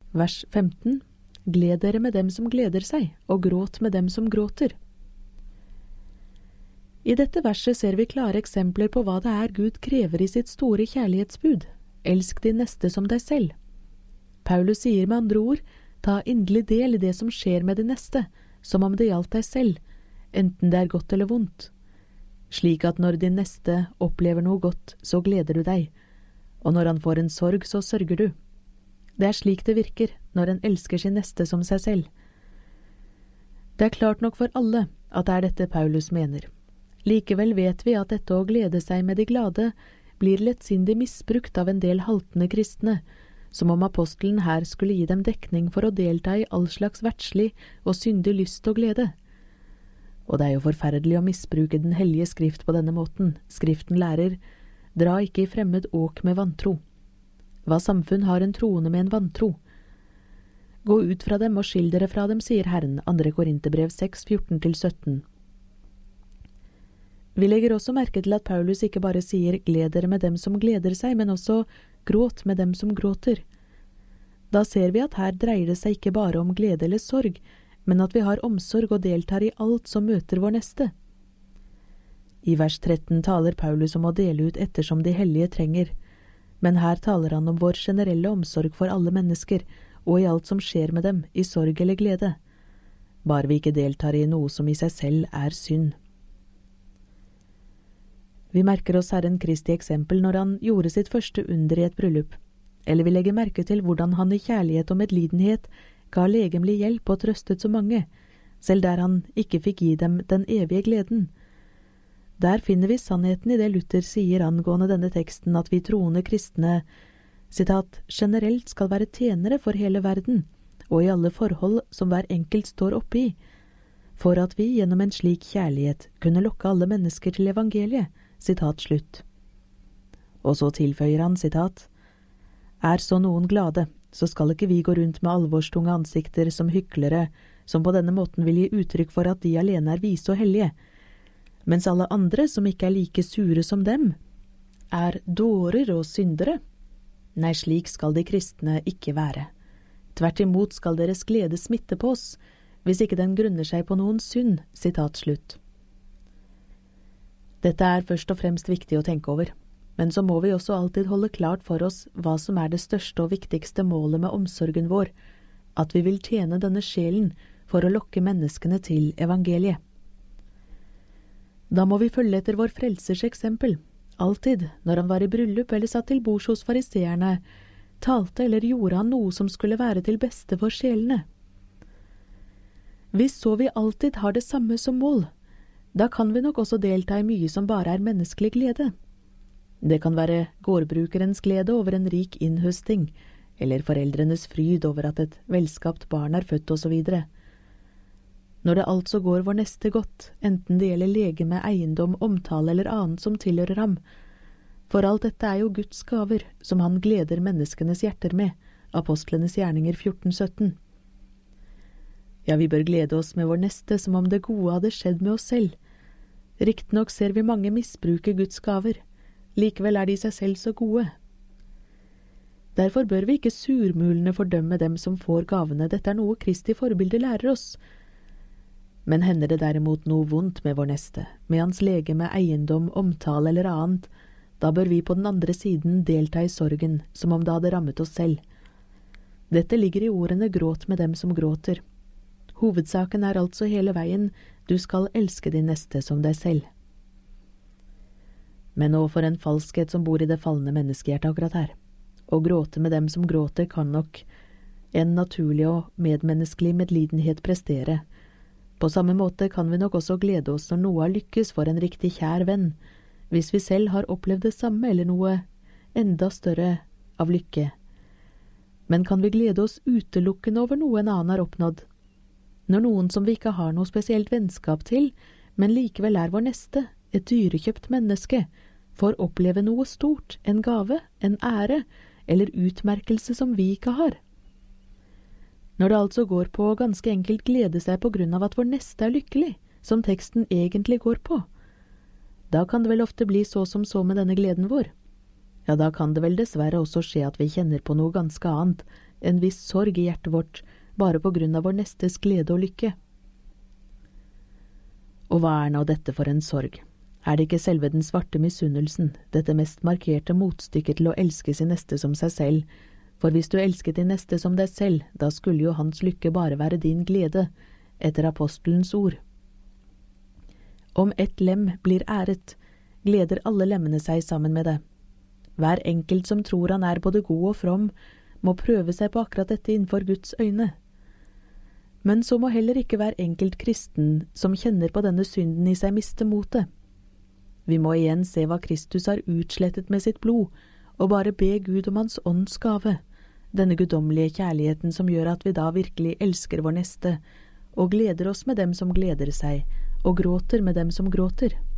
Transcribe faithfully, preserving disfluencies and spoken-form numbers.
Vers femten. Gled dere med dem som gleder seg, og gråt med dem som gråter. I dette verset ser vi klare eksempler på hva det er Gud krever i sitt store kjærlighetsbud. Elsk din neste som deg selv. Paulus sier med andre ord, ta inderlig del i det som skjer med din neste, som om det gjaldt deg selv, enten det er godt eller vondt. Slik at når din neste opplever noe godt, så gleder du deg, og når han får en sorg, så sørger du. Det er slik det virker når en elsker sin neste som seg selv. Det er klart nok for alle at det er dette Paulus mener. Likevel vet vi at dette å glede seg med de glade blir lettsindig misbrukt av en del haltende kristne, som om apostelen her skulle gi dem dekning for å delta i all slags verdslig og syndig lyst og glede. Og det er jo forferdelig å misbruke den hellige skrift på denne måten. Skriften lærer, dra ikke i fremmed åk med vantro. Hva samfunn har en troende med en vantro? Gå ut fra dem og skill dere fra dem, sier Herren, andre Korinterbrev seks, fjorten til sytten. Vi legger også merke til at Paulus ikke bare sier gled dere med dem som gleder seg, men også gråt med dem som gråter. Da ser vi at her dreier det seg ikke bare om glede eller sorg, men at vi har omsorg og deltar i alt som møter vår neste. I vers tretten taler Paulus om å dele ut ettersom de hellige trenger, men her taler han om vår generelle omsorg for alle mennesker, og i alt som skjer med dem, i sorg eller glede, bare vi ikke deltar i noe som i seg selv er synd. Vi merker oss Herren Kristi eksempel når han gjorde sitt første under i et bryllup, eller vi legger merke til hvordan han i kjærlighet og medlidenhet ga legemlig hjelp og trøstet så mange, selv der han ikke fikk gi dem den evige gleden. Der finner vi sannheten i det Luther sier angående denne teksten, at vi troende kristne, sitat, generelt skal være tjenere for hele verden, og i alle forhold som hver enkelt står oppe i, for at vi gjennom en slik kjærlighet kunne lokke alle mennesker til evangeliet, sitat slutt. Og så tilføyer han, sitat, er så noen glade, så skal ikke vi gå rundt med alvorstunge ansikter som hyklere, som på denne måten vil gi uttrykk for at de alene er vise og hellige, mens alle andre som ikke er like sure som dem, er dårer og syndere. Nei, slik skal de kristne ikke være. Tvert imot skal deres glede smitte på oss, hvis ikke den grunner seg på noen synd, sitat slutt. Dette er først og fremst viktig å tenke over, men så må vi også alltid holde klart for oss hva som er det største og viktigste målet med omsorgen vår, at vi vil tjene denne sjelen for å lokke menneskene til evangeliet. Da må vi følge etter vår frelsers eksempel, alltid, når han var i bryllup eller satt til bords hos fariseerne, talte eller gjorde han noe som skulle være til beste for sjelene. Hvis så vi alltid har det samme som mål, da kan vi nok også delta i mye som bare er menneskelig glede. Det kan være gårdbrukerens glede over en rik innhøsting, eller foreldrenes fryd over at et velskapt barn er født og så videre. Når det altså går vår neste godt, enten det gjelder legeme, eiendom, omtale eller annet som tilhører ham, for alt dette er jo Guds gaver, som han gleder menneskenes hjerter med, Apostlenes gjerninger fjorten sytten. Ja, vi bør glede oss med vår neste som om det gode hadde skjedd med oss selv. Riktignok ser vi mange misbruke Guds gaver, likevel er de seg selv så gode. Derfor bør vi ikke surmulende fordømme dem som får gavene, dette er noe Kristi forbilde lærer oss. Men hender det derimot noe vondt med vår neste, med hans legeme, eiendom, omtale eller annet, da bør vi på den andre siden delta i sorgen, som om det hadde rammet oss selv. Dette ligger i ordene gråt med dem som gråter. Hovedsaken er altså hele veien, du skal elske din neste som deg selv. Men nå for en falskhet som bor i det falne menneskehjertet akkurat her. Å gråte med dem som gråter kan nok en naturlig og medmenneskelig medlidenhet prestere. På samme måte kan vi nok også glede oss når noe har lykkes for en riktig kjær venn, hvis vi selv har opplevd det samme eller noe enda større av lykke. Men kan vi glede oss utelukkende over noe en annen har oppnådd? Når noen som vi ikke har noe spesielt vennskap til, men likevel er vår neste, et dyrekjøpt menneske, får oppleve noe stort, en gave, en ære eller utmerkelse som vi ikke har. Når det altså går på å ganske enkelt glede seg på grunn av at vår neste er lykkelig, som teksten egentlig går på, da kan det vel ofte bli så som så med denne gleden vår. Ja, da kan det vel dessverre også skje at vi kjenner på noe ganske annet, en viss sorg i hjertet vårt, bare på grunn av vår nestes glede og lykke. Og hva er nå dette for en sorg? Er det ikke selve den svarte misunnelsen, dette mest markerte motstykket til å elske sin neste som seg selv? For hvis du elsket din neste som deg selv, da skulle jo hans lykke bare være din glede, etter apostelens ord. Om ett lem blir æret, gleder alle lemmene seg sammen med det. Hver enkelt som tror han er både god og from, må prøve seg på akkurat dette innenfor Guds øyne. Men så må heller ikke hver enkelt kristen som kjenner på denne synden i seg miste motet. Vi må igjen se hva Kristus har utslettet med sitt blod, og bare be Gud om hans ånds gave, denne guddommelige kjærligheten som gjør at vi da virkelig elsker vår neste, og gleder oss med dem som gleder seg, og gråter med dem som gråter.